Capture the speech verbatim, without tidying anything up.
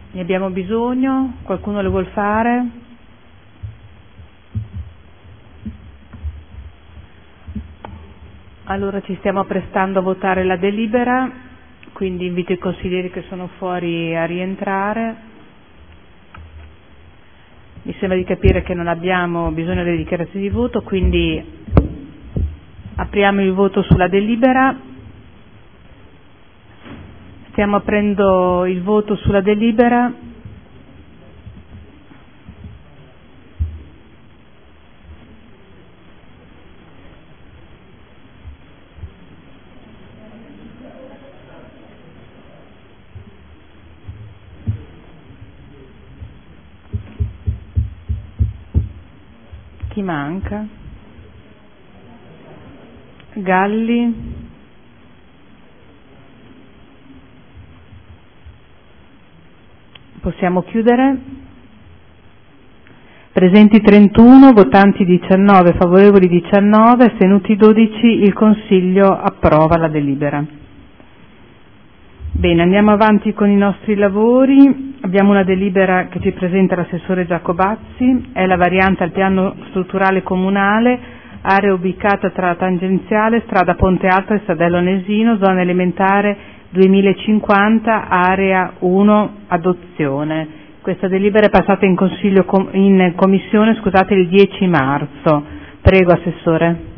Ne abbiamo bisogno? Qualcuno le vuol fare? Allora ci stiamo apprestando a votare la delibera, quindi invito i consiglieri che sono fuori a rientrare. Mi sembra di capire che non abbiamo bisogno delle dichiarazioni di voto, quindi apriamo il voto sulla delibera. Stiamo aprendo il voto sulla delibera. Chi manca? Galli? Possiamo chiudere? Presenti trentuno, votanti diciannove, favorevoli diciannove, astenuti dodici, il Consiglio approva la delibera. Bene, andiamo avanti con i nostri lavori. Abbiamo una delibera che ci presenta l'assessore Giacobazzi, è la variante al piano strutturale comunale, area ubicata tra la tangenziale, strada Ponte Alto e Stadello Nesino, zona elementare duemilacinquanta, area uno, adozione. Questa delibera è passata in, consiglio, in commissione scusate, il dieci marzo. Prego, Assessore.